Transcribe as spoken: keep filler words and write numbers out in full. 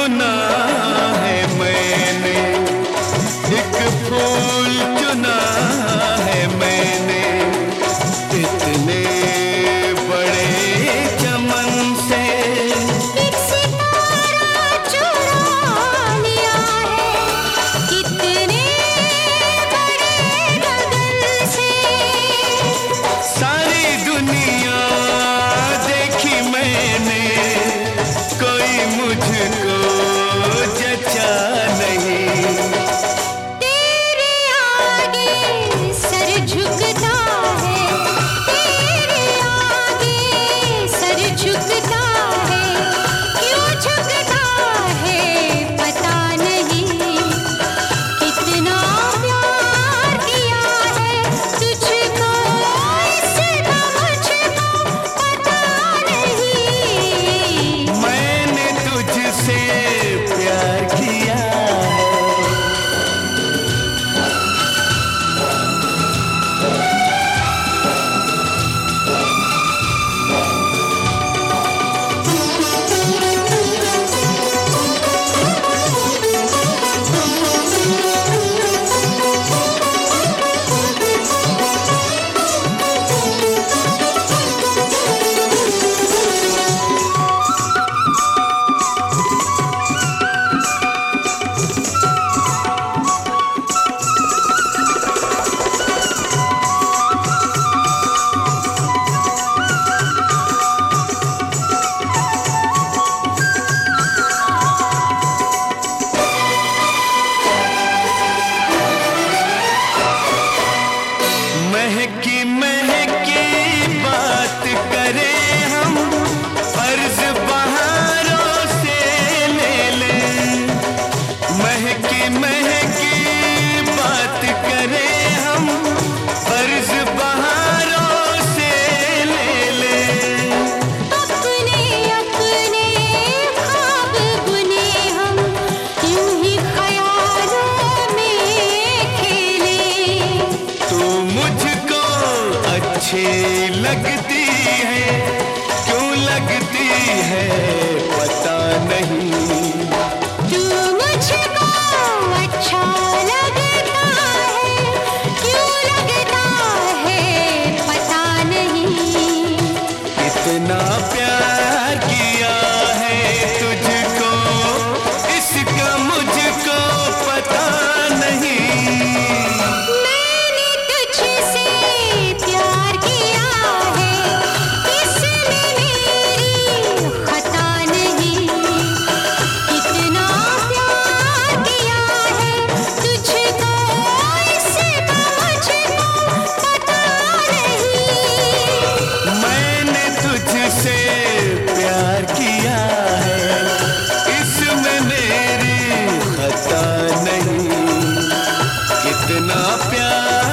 चुना है मैंने, एक फूल चुना है मैंने, इतने बड़े चमन से एक सितारा चुरा लिया है, कितने बड़े गगन से। सारी दुनिया देखी मैंने, कोई मुझको जचा नहीं। तेरे आगे सर झुकता है, तेरे आगे सर झुकता है, क्यों झुकता है पता नहीं। कितना प्यार किया है तुझको, इसका मुझको पता नहीं। मैंने तुझसे प्यार किया है। महकी महकी बात करें हम, फर्ज बहारों से ले लें। महकी महकी बात करें हम, फर्ज बहारों से ले लें। अपने अपने ख्वाब बुने हम, यूं ही ख्यालों में खेले। तू मुझको अच्छी लगती है, क्यों लगती है पता नहीं। तू मुझको अच्छा लगता है, क्यों लगता है पता नहीं। इतना प्यार किया है तुझको, इसका मुझको पता नहीं। मैंने तुझसे प्यार किया है, इसमें मेरी खता नहीं। कितना प्यार किया है तुझको, इसका मुझको पता नहीं। मैंने तुझसे प्यार किया है, इसमें मेरी खता नहीं। कितना प्यार